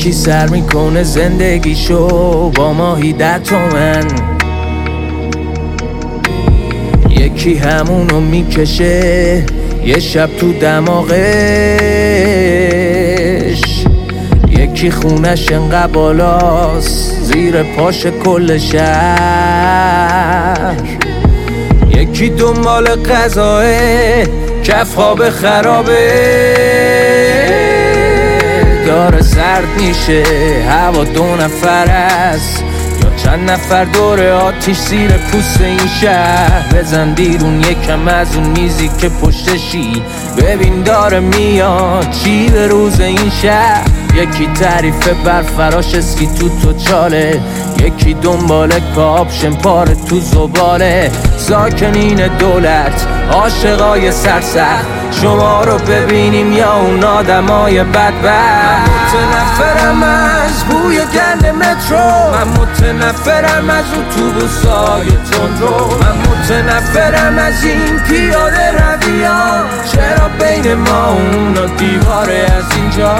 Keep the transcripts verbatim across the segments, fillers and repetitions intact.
یکی سر میکنه زندگیشو با ماهی در تومن، یکی همونو میکشه یه شب تو دماغش، یکی خونش انقدر بالاست زیر پاش کل شهر، یکی دنبال غذاه کف خواب خرابه، داره سرد میشه هوا دو نفر است یا چند نفر دور آتیش زیر پوست این شهر. بزن بیرون یکم از اون میزی که پشتشی، ببین داره میاد چی به روز این شهر. یکی تعریف بر فراش اسکی تو تو چاله، یکی دنبال کاپشن پاره تو زباله. ساکنین دولت عاشقای سرسخت، شما رو ببینیم یا اون آدمای بدبخت. متنفرم از بوی گند مترو، من متنفرم از اتوبوسای تندرو، من متنفرم از این پیاده رویان. چرا بین ما اونا دیواره از اینجا؟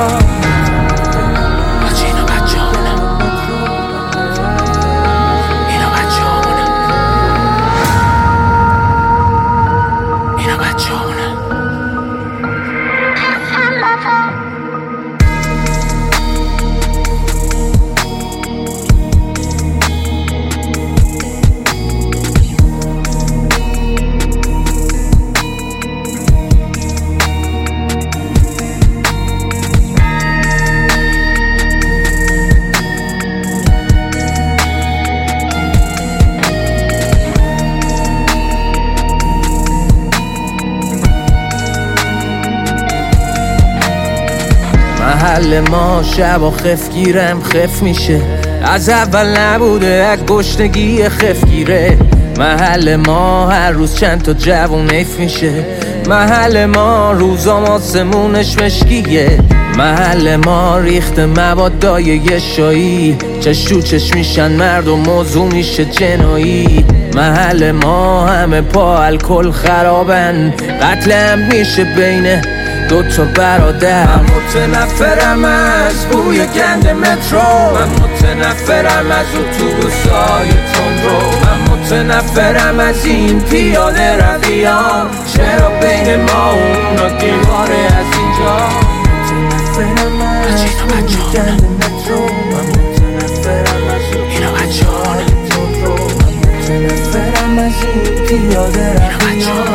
محل ما شب و خف گیرم خف میشه، از اول نبوده از گشنگی خف گیره. محل ما هر روز چند تا جوون ایف میشه، محل ما روزام آسمونش مشکیه. محل ما ریخت مبادای یه شایی، چش تو چش میشن مرد و موضوع میشه جنایی. محل ما همه پا الکل خرابن، قتلم میشه بین دو تا برادر. من متنفرم از بوی گند مترو، من متنفرم از اتوبوسای تندرو، من متنفرم از این پیاده رویان. چرا بین ما اونا دیواره از اینجا؟ متنفرم از بوی گند مترو، من متنفرم از اتوبوسای تندرو، من متنفرم از این پیاده رویان.